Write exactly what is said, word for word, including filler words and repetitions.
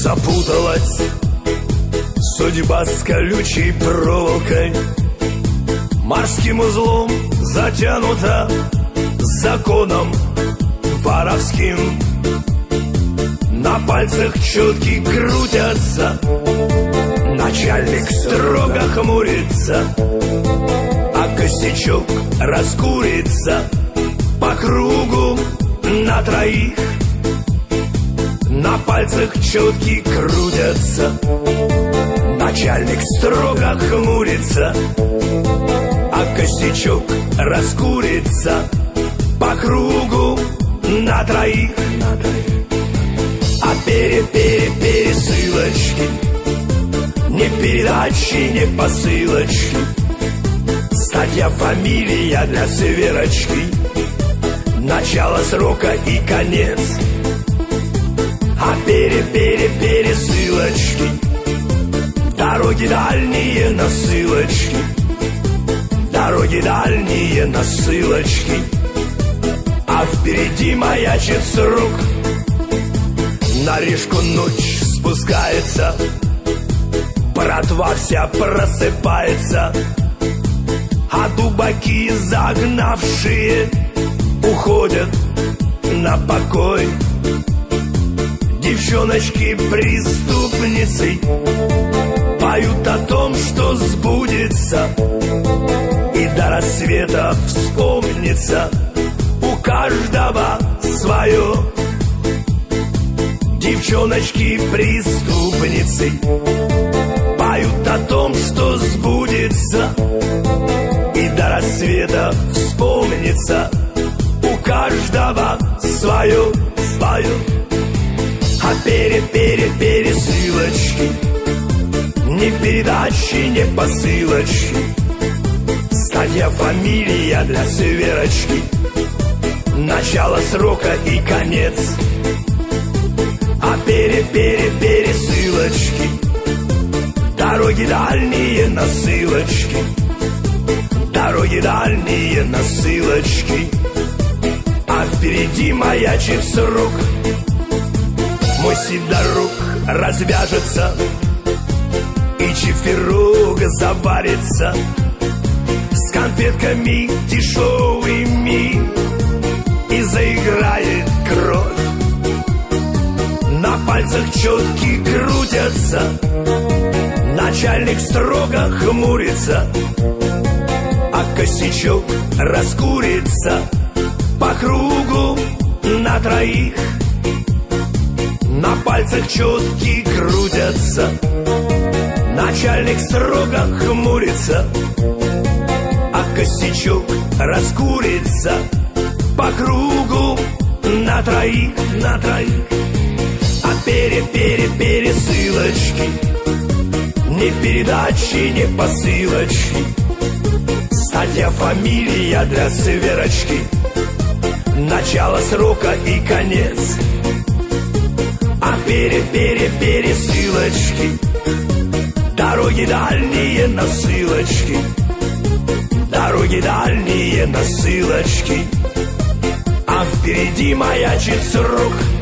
Запуталась судьба с колючей проволокой, морским узлом затянута законом воровским. На пальцах четки крутятся, начальник строго хмурится, а косячок раскурится по кругу на троих. На пальцах четки крутятся, начальник строго хмурится, а косячок раскурится по кругу на троих. А пере-пере-пересылочки, не передачи, не посылочки, статья, фамилия для сверочки, начало срока и конец. А пере-пере-пересылочки, дороги дальние на ссылочки, дороги дальние на ссылочки, а впереди маячит срок. На Рижку ночь спускается, братва вся просыпается, а дубаки загнавшие уходят на покой. Девчоночки-преступницы поют о том, что сбудется, и до рассвета вспомнится у каждого свое. Девчоночки-преступницы поют о том, что сбудется, и до рассвета вспомнится у каждого свое, свое. А пере-пере-пересылочки, не передачи, не посылочки, статья, фамилия для сверочки, начало срока и конец. А пере-пере-пересылочки, дороги дальние на ссылочки, дороги дальние на ссылочки, а впереди маячит срок. Мой сидорок развяжется, и чифирок заварится с конфетками дешевыми, и заиграет кровь. На пальцах четки крутятся, начальник строго хмурится, а косячок раскурится по кругу на троих. На пальцах четки крутятся, начальник строго хмурится, а косячок раскурится по кругу на троих, на троих. А пере-пере-пересылочки, не передачи, не посылочки, статья, фамилия для сверочки, начало срока и конец. А пере-пере-пересылочки, дороги дальние на ссылочки, дороги дальние на ссылочки, а впереди маячит срок.